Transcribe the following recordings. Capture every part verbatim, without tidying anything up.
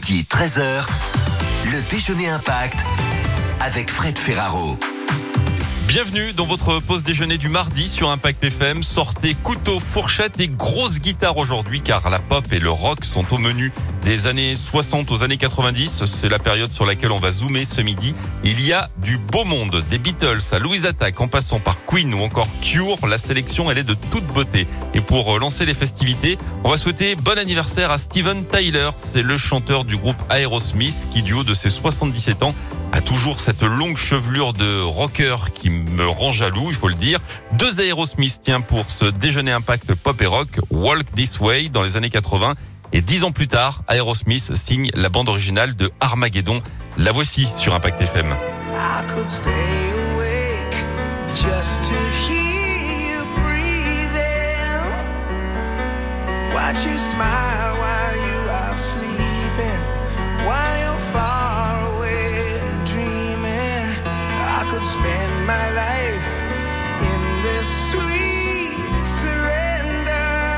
Midi treize heures, le déjeuner Impact avec Fred Ferraro. Bienvenue dans votre pause déjeuner du mardi sur Impact F M. Sortez couteau, fourchette et grosse guitare aujourd'hui car la pop et le rock sont au menu. Des années soixante aux années quatre-vingt-dix, c'est la période sur laquelle on va zoomer ce midi. Il y a du beau monde, des Beatles à Louise Attaque en passant par Queen ou encore Cure. La sélection, elle est de toute beauté. Et pour lancer les festivités, on va souhaiter bon anniversaire à Steven Tyler. C'est le chanteur du groupe Aerosmith qui, du haut de ses soixante-dix-sept ans, a toujours cette longue chevelure de rocker qui me rend jaloux, il faut le dire. Deux Aerosmith, tiens, pour ce déjeuner Impact pop et rock, Walk This Way dans les années quatre-vingts. Et dix ans plus tard, Aerosmith signe la bande originale de Armageddon. La voici sur Impact F M. I could stay awake just to hear you breathing. Watch you smile while you are sleeping, while you're far away and dreaming. I could spend my life in this sweet surrender.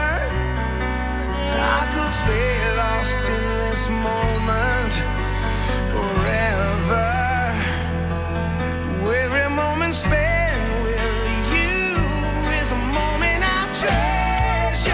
I could stay lost in this moment forever. Every moment spent with you is a moment I'll treasure.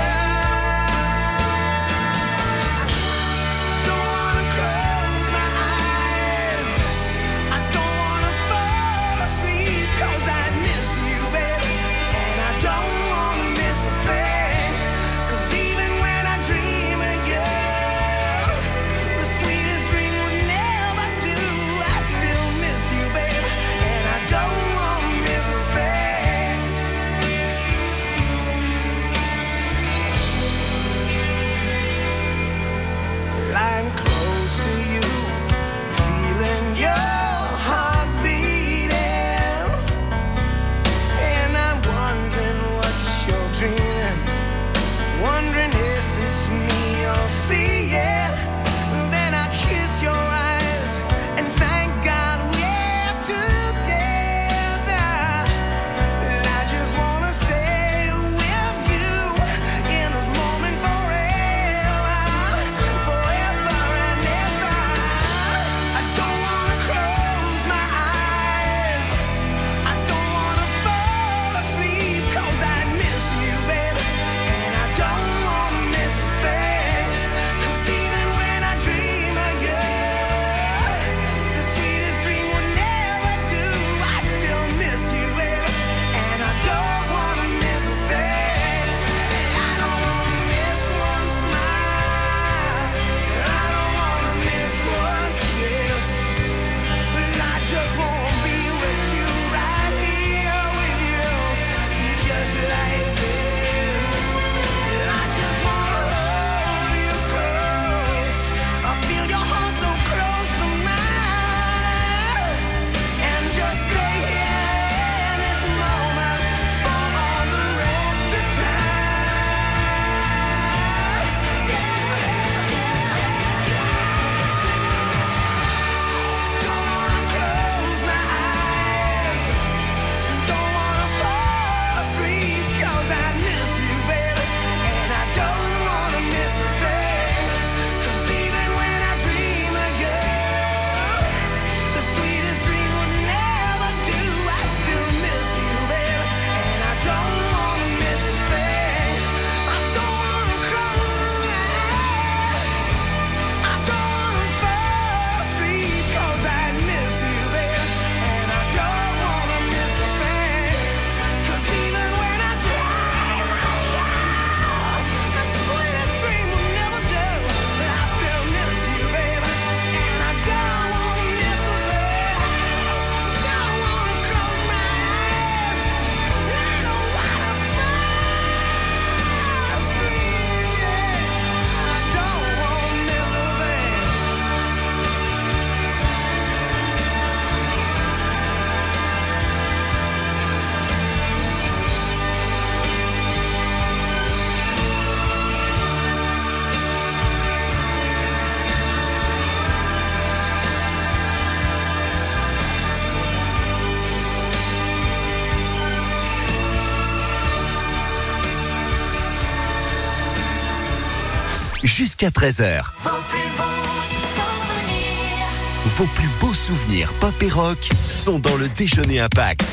Don't wanna close my eyes, I don't wanna fall asleep, 'cause I miss you, baby, and I don't wanna miss a thing. 'Cause even when I dream of you, the sweetest dream would never do. I'd still miss you, baby, and I don't wanna miss a thing. Lying close to you, feeling your heart beating, and I'm wondering what you're dreaming, wondering if it's me you're seeing. Then I kiss your eyes and thank God we're together. And I just wanna stay with you in this moment forever, forever and ever. I don't wanna close my eyes, I don't wanna fall asleep, 'cause I miss you, baby, and I don't wanna miss a thing. 'Cause even when I dream of you, the sweetest dream would never do. I'd still miss you, baby, and I don't wanna miss a thing. I don't wanna miss one smile, I don't wanna miss one kiss. I just wanna be with you, right here with you, just like this. I just wanna hold you close, I feel your heart so close to mine, and just stay here in this moment for all the rest of time. Don't wanna close my eyes, don't wanna fall asleep, 'cause I miss you, baby, and I don't wanna miss a thing. 'Cause even when I dream of you, the sweetest dream would never do. I still miss you, baby, and I don't wanna miss a thing. I don't wanna close my eyes, I don't wanna fall asleep, 'cause I miss you, baby, and I don't wanna miss a thing. 'Cause even when I dream of you, the sweetest dream will never do. But I still miss you, baby, and I don't wanna miss a thing. Don't wanna close my eyes, I don't wanna fall asleep, yeah. I don't wanna miss a thing. Jusqu'à treize heures. Vos plus beaux Vos plus beaux souvenirs pop et rock sont dans le Déjeuner Impact.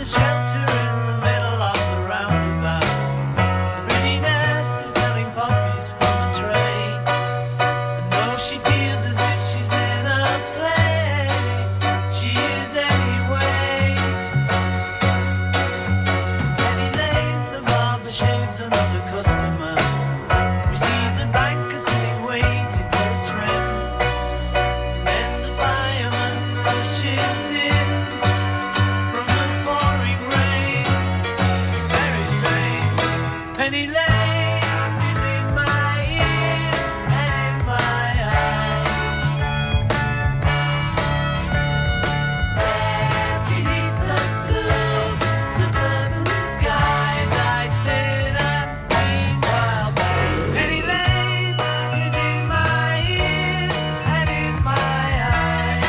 the shelter in the middle of the roundabout. The pretty nurse is selling poppies from a tray. And though she feels as if she's in a play, she is anyway. Penny Lane, the barber shaves another customer. We see the banker sitting waiting for a trim. And then the fireman rushes in from the pouring rain. Very strange. Penny Lane is in my ears and in my eyes. There beneath the blue suburban skies, I sit and meanwhile Penny Lane is in my ears and in my eyes.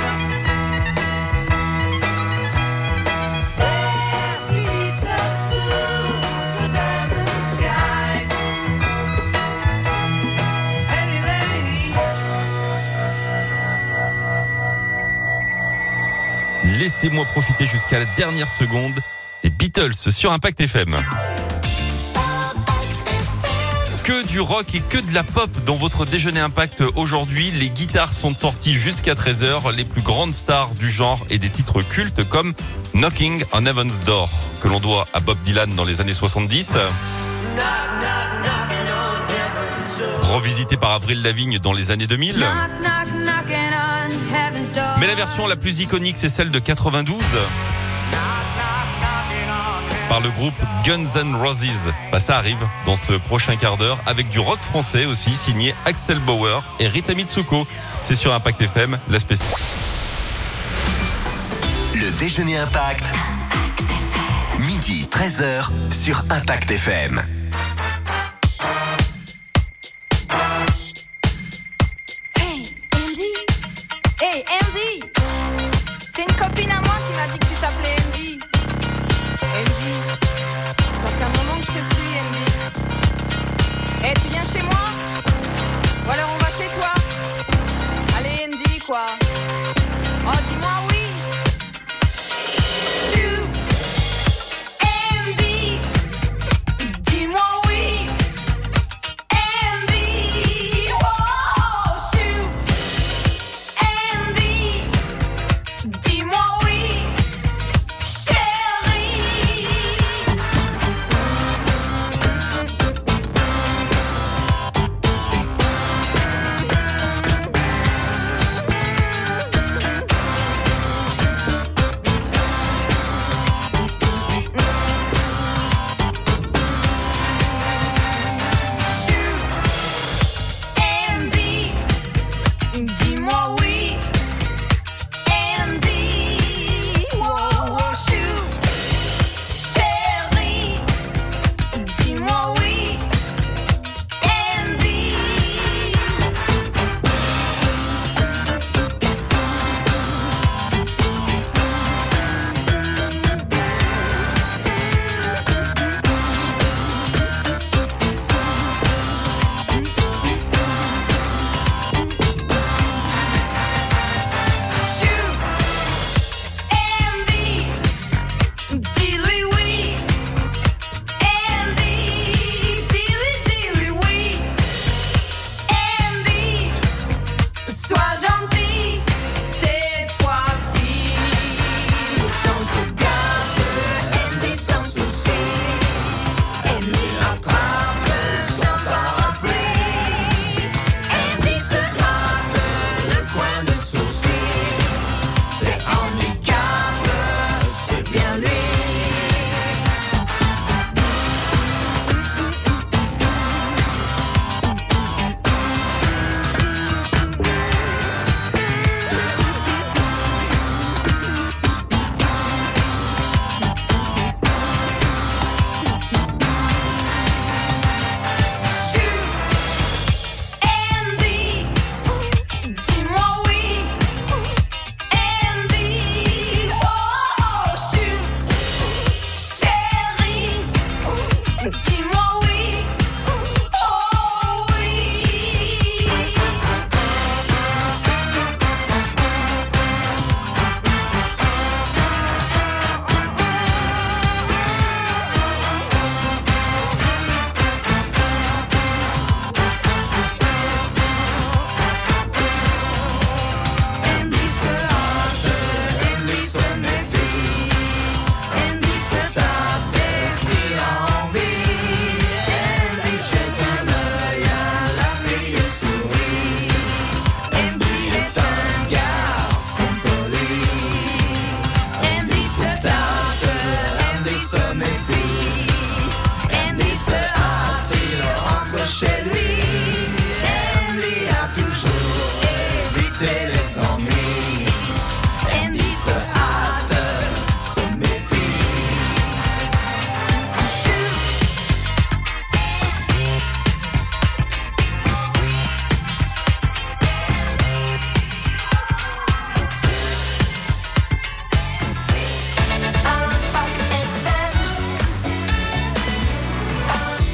There beneath the blue suburban skies, Penny Lane. Laissez-moi profiter jusqu'à la dernière seconde des Beatles sur Impact F M. Que du rock et que de la pop dans votre déjeuner Impact aujourd'hui. Les guitares sont sorties jusqu'à treize heures. Les plus grandes stars du genre et des titres cultes comme Knocking on Heaven's Door, que l'on doit à Bob Dylan dans les années soixante-dix. Revisité par Avril Lavigne dans les années deux mille. Mais la version la plus iconique, c'est celle de quatre-vingt-douze. Par le groupe Guns N' Roses. Bah, ça arrive dans ce prochain quart d'heure avec du rock français aussi signé Axel Bauer et Rita Mitsuko. C'est sur Impact F M, la spéciale. Le déjeuner Impact. Midi treize heures sur Impact F M. Hey, Andy! Hey, Andy! C'est une copine à moi qui m'a dit que tu t'appelais Andy. Andy, ça fait un moment que je te suis, Andy. Eh, tu viens chez moi? Ou alors on va chez toi? Allez, Andy, quoi? Oh, dis-moi oui! Chou! Andy! Dis-moi oui! Andy! Oh, chou! Andy! Dis-moi oui! Chérie! se méfie. Andy se hâte, il rentre chez lui. Andy a toujours évité les ennuis. Andy se hâte, se méfie. Impact F M.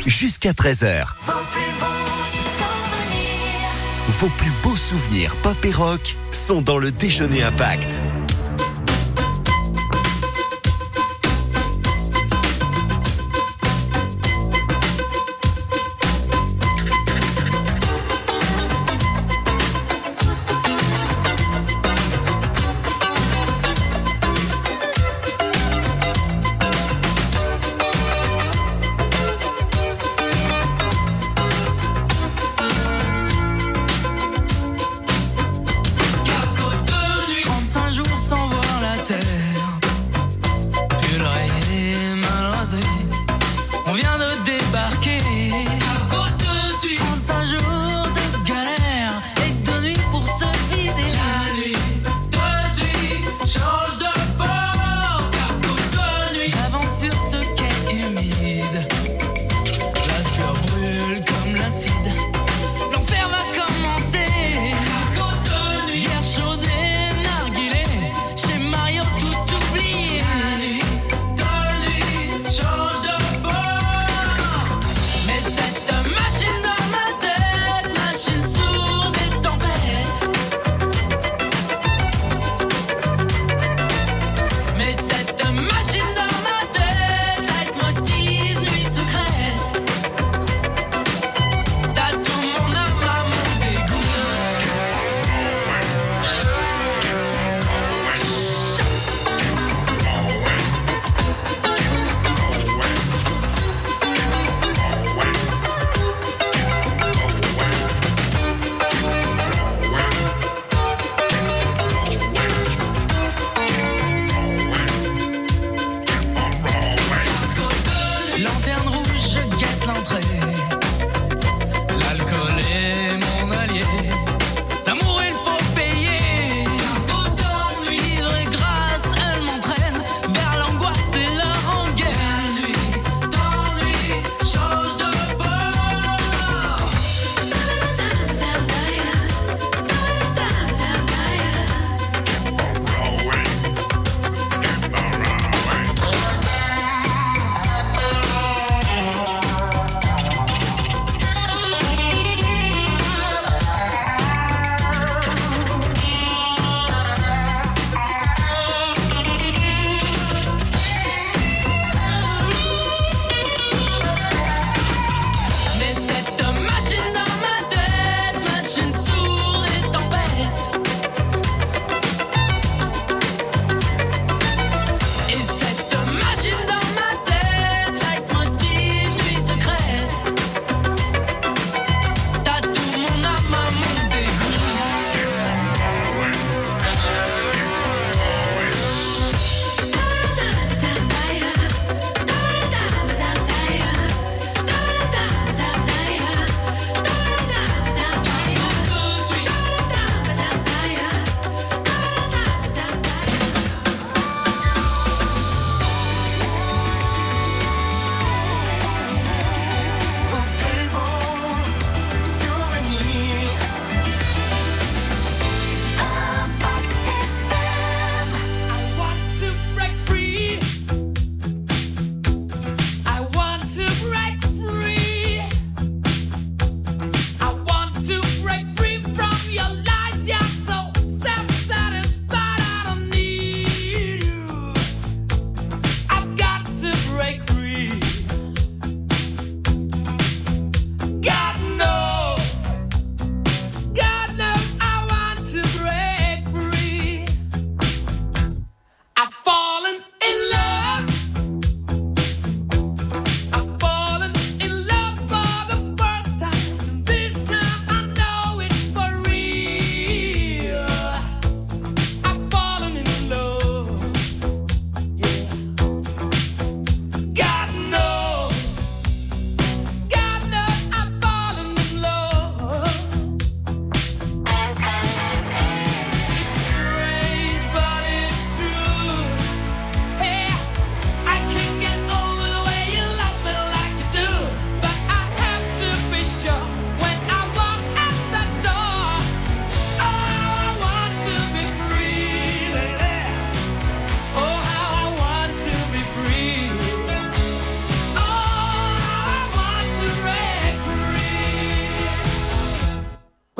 jusqu'à treize heures. Vos plus beaux souvenirs pop et rock sont dans le Déjeuner Impact. trente-cinq jours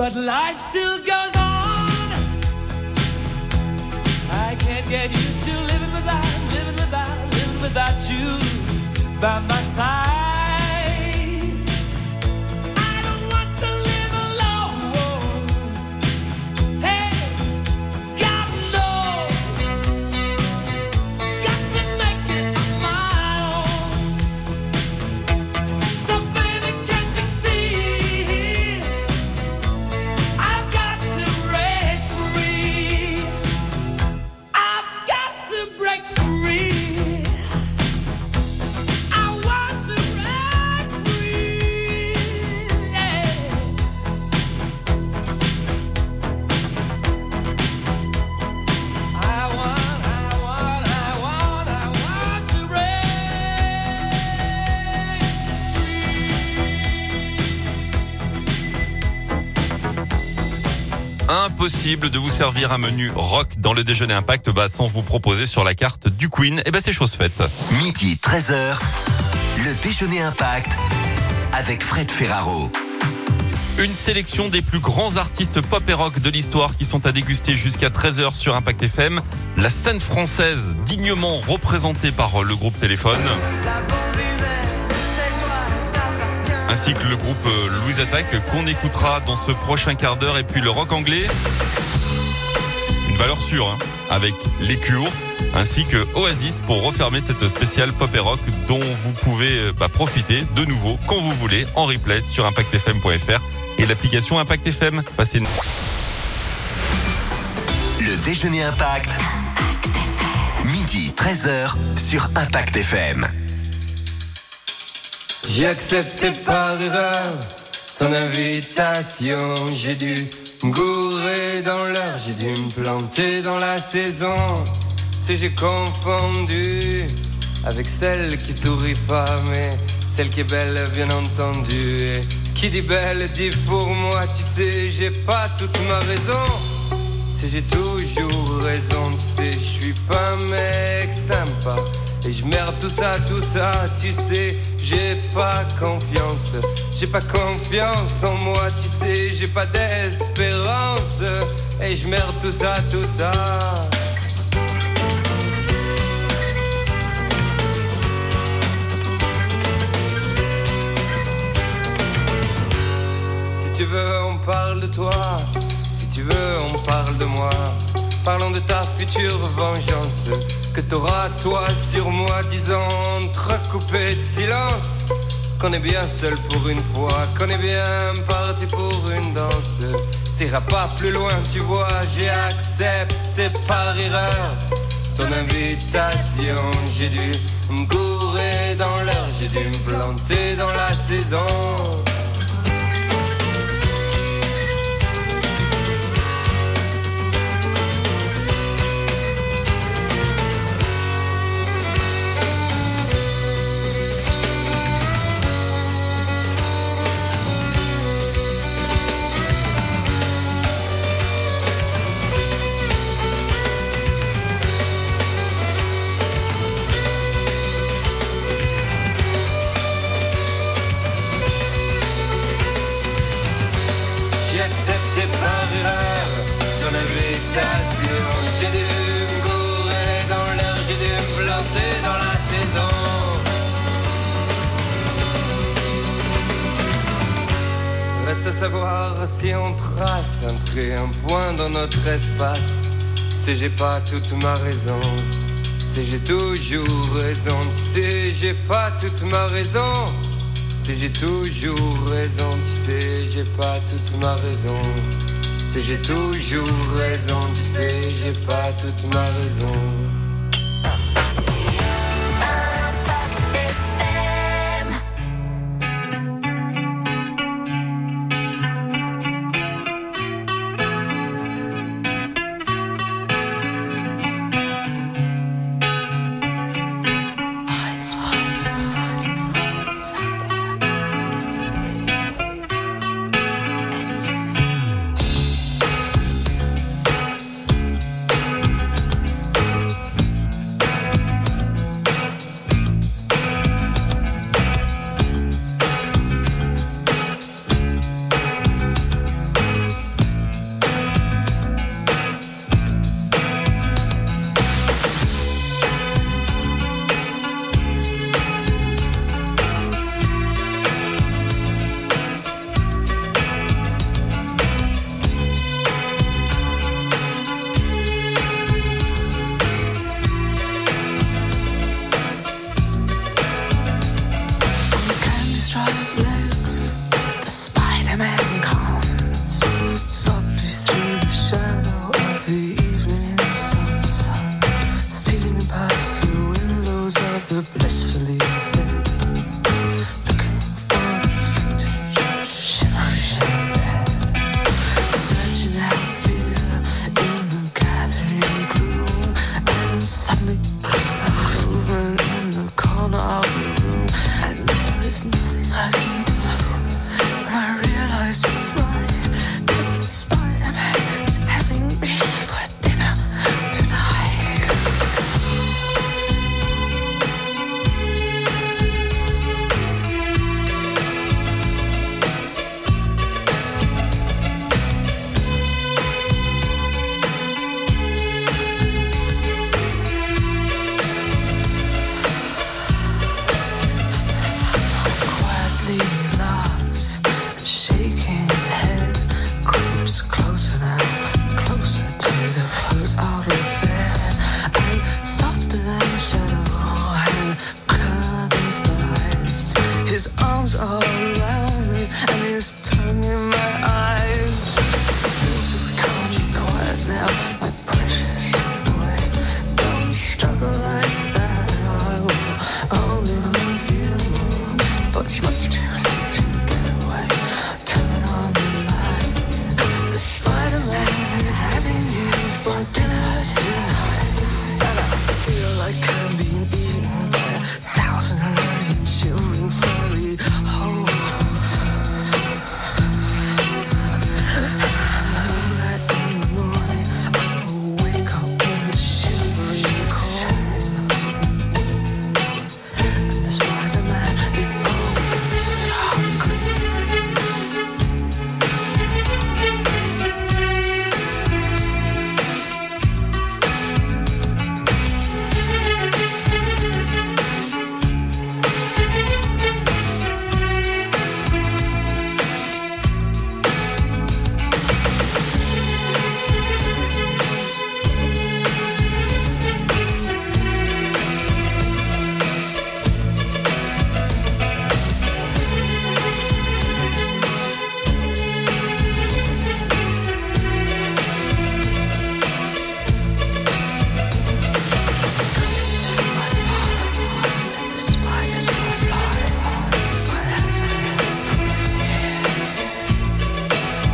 but life still goes on. I can't get used to living without, living without, living without you by my side. I don't want to live alone. Hey, God knows, got to make it on my own. So baby, can't you see? I've got to break free. I've got to break free. I want to break free. Yeah. I want, I want, I want, I want to break free. Impossible de vous servir un menu rock dans le déjeuner Impact bah, sans vous proposer sur la carte du Queen. Et ben c'est chose faite. Midi treize heures, le déjeuner Impact avec Fred Ferraro. Une sélection des plus grands artistes pop et rock de l'histoire qui sont à déguster jusqu'à treize heures sur Impact F M. La scène française dignement représentée par le groupe Téléphone, La bombe humaine, c'est toi, t'appartient. ainsi que le groupe euh, Louise Attaque qu'on écoutera dans ce prochain quart d'heure. Et puis le rock anglais, une valeur sûre, hein, avec les Cure, ainsi que Oasis pour refermer cette spéciale pop et rock dont vous pouvez euh, bah, profiter de nouveau quand vous voulez en replay sur impact f m point f r et l'application Impact F M. Passez une... Le déjeuner Impact, midi treize heures sur Impact F M. J'ai accepté par erreur ton invitation. J'ai dû me gourer dans l'heure, j'ai dû me planter dans la saison. Tu sais, j'ai confondu avec celle qui sourit pas, mais celle qui est belle, bien entendu. Et qui dit belle dit pour moi, tu sais, j'ai pas toute ma raison. Tu sais, j'ai toujours raison, tu sais, je suis pas un mec sympa. Et je merde tout ça, tout ça, tu sais, j'ai pas confiance. J'ai pas confiance en moi, tu sais, j'ai pas d'espérance. Et je merde tout ça, tout ça. Si tu veux, on parle de toi. Si tu veux, on parle de moi. Parlons de ta future vengeance que t'auras toi sur moi, disant entrecoupé de silence qu'on est bien seul pour une fois, qu'on est bien parti pour une danse. Ça ira pas plus loin, tu vois, j'ai accepté par erreur ton invitation. J'ai dû me gourer dans l'heure, j'ai dû me planter dans la saison. J'ai accepté par erreur ton invitation. J'ai dû me gourer dans l'heure, j'ai dû me planter dans la saison. Reste à savoir si on trace un trait, un point dans notre espace. Tu sais, j'ai pas toute ma raison. Tu sais, j'ai toujours raison. Tu sais, j'ai pas toute ma raison. Tu sais, j'ai toujours raison, tu sais, j'ai pas toute ma raison. Tu sais, j'ai toujours raison, tu sais, j'ai pas toute ma raison. peacefully dead, looking for the vintage shivering bed, searching out fear in the gathering gloom, and suddenly moving in the corner of the room, and there is nothing I can do. When I realize you're right, that Spider-Man is having me for dinner tonight. Quietly laughs, shaking his head, creeps closer now, closer to the foot of the bed, and softer than a shadow, and curving thighs. His arms are around me, and his tongue in my eyes. Still calm and quiet now, my precious boy. Don't struggle like that, I will only love you more. But it's much too late to get away. Turn on the light. The Spider-Man is having you for dinner tonight. And I feel like I'm being eaten by a thousand million shivering furry holes. That in the morning I will wake up in the shivering cold. And the Spider-Man is always hungry. Set the spider to fly, whatever something here.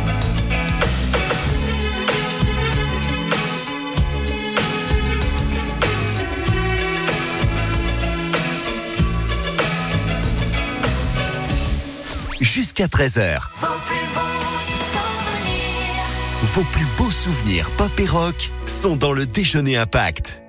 Jusqu'à treize heures. Vos plus beaux souvenirs pop et rock sont dans le Déjeuner Impact.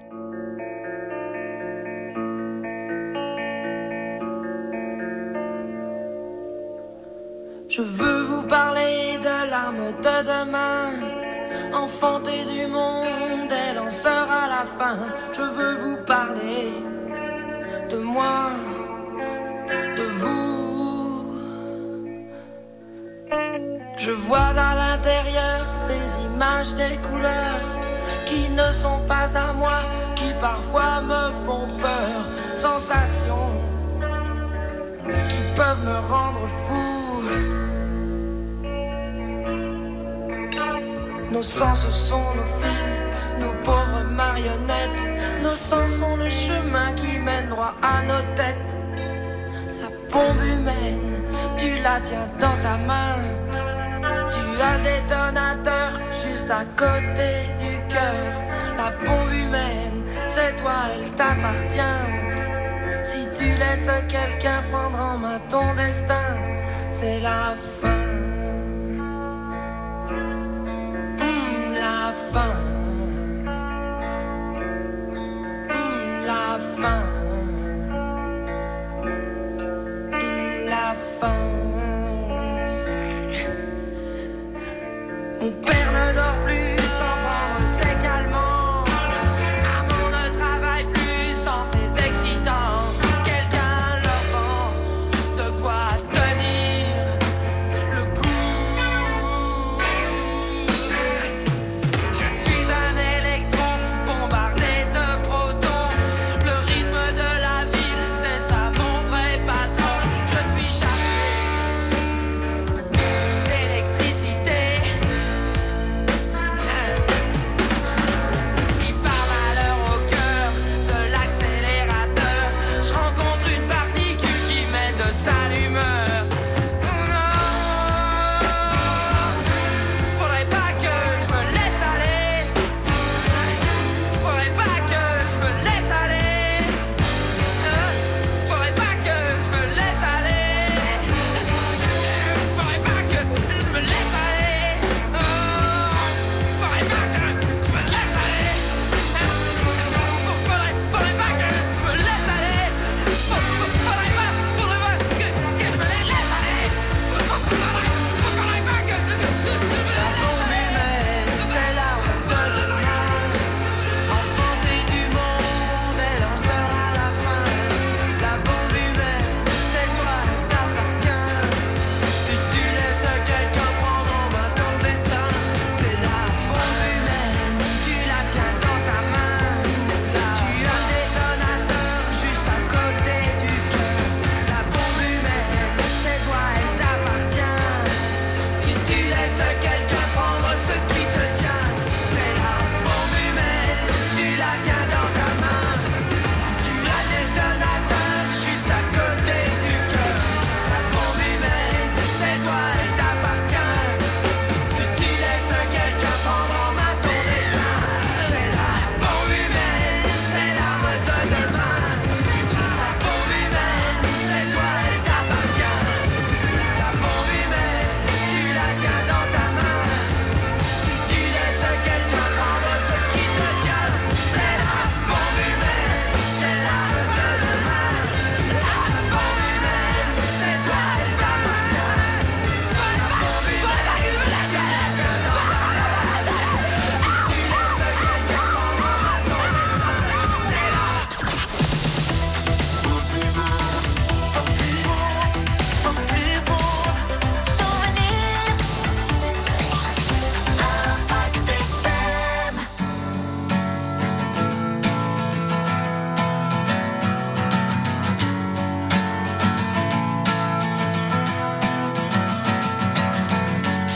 Je veux vous parler de l'arme de demain, enfantée du monde, elle en sera la fin. Je veux vous parler de moi, de vous. Je vois à l'intérieur des images, des couleurs qui ne sont pas à moi, qui parfois me font peur. Sensations qui peuvent me rendre fou. Nos sens sont nos fils, nos pauvres marionnettes. Nos sens sont le chemin qui mène droit à nos têtes. La bombe humaine, tu la tiens dans ta main. Tu as le détonateur juste à côté du cœur. La bombe humaine, c'est toi, elle t'appartient. Si tu laisses quelqu'un prendre en main ton destin, c'est la fin. La fin, mmh, la fin, mmh, la fin. Mon père ne dort plus sans prendre ses calmants. Maman ne travaille plus sans ses excitants. Quelqu'un leur vend de quoi tenir le coup. Chargé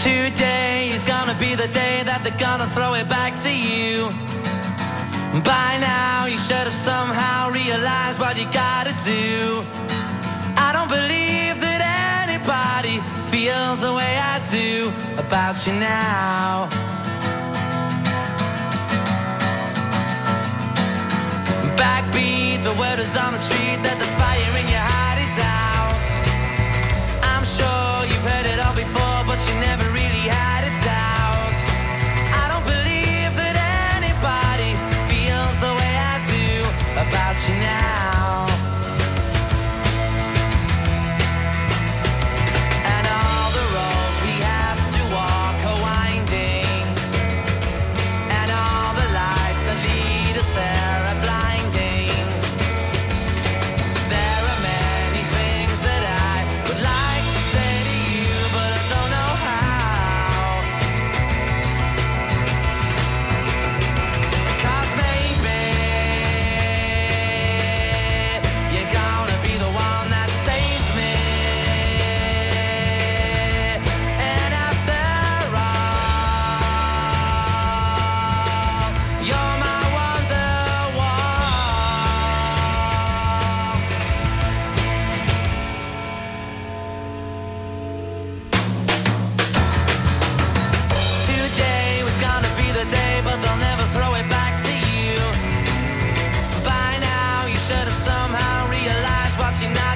Today is gonna be the day that they're gonna throw it back to you. By now you should have somehow realized what you gotta do. I don't believe that anybody feels the way I do about you now. Backbeat, the word is on the street that the fire in your heart is out. I'm sure you've heard it all before, but you never really had a doubt. I don't believe that anybody feels the way I do about you now. And all the roads we have to walk are winding, and all the lights that lead us there are blinding. There are many things that I would like to say to you, but I don't know how. 'Cause maybe you're gonna be the one that saves me. And after all, you're my Wonderwall. Today was gonna be the day, but they'll never throw it back to you. By now you should have somehow realized what you're not